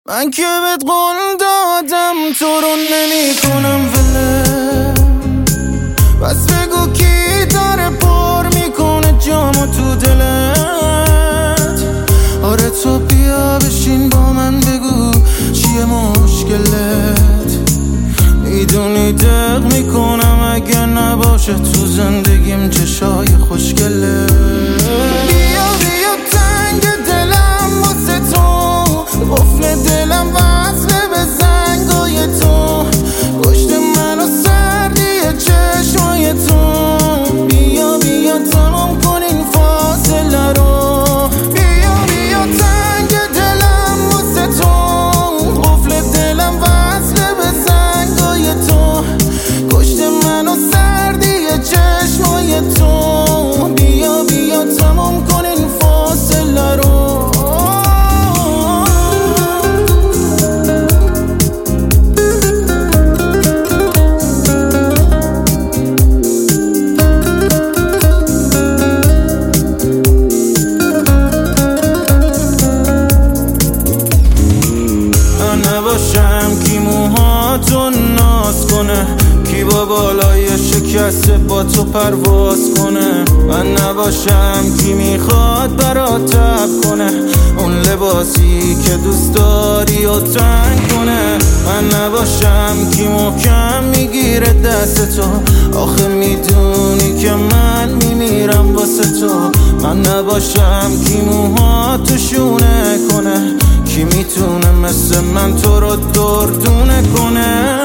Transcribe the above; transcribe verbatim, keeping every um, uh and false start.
من که بهت قول دادم تو رو نمی کنم وله، بس بگو کی داره پر میکنه جامو تو دلت. آره تو بیا بشین با من بگو چیه مشکلت. میدونی دق میکنم اگه نباشه تو زندگیم چشای خوشگله. بیا بیا تنگ دلم واسه تو، قفل دلم وصله به زنگای تو، پشت منو سردی چشمای تو. بیا بیا تمام کن این فاصله رو. بیا بیا تنگ دلم واسه تو، قفل دلم وصله به زنگای تو، پشت منو سردی چشمای تو. بیا بیا تمام کن این فاصله رو. نباشم کی موهاتو ناز کنه، کی با بالای شکسته با تو پرواز کنه. من نباشم کی میخواد برات تب کنه، اون لباسی که دوست داری و تنگ کنه. من نباشم کی محکم میگیره دست تو، آخه میدونی که من میمیرم واسه تو. من نباشم کی موهاتو شونه کنه، کی میتونه مثل من تو رو دردونه کنه.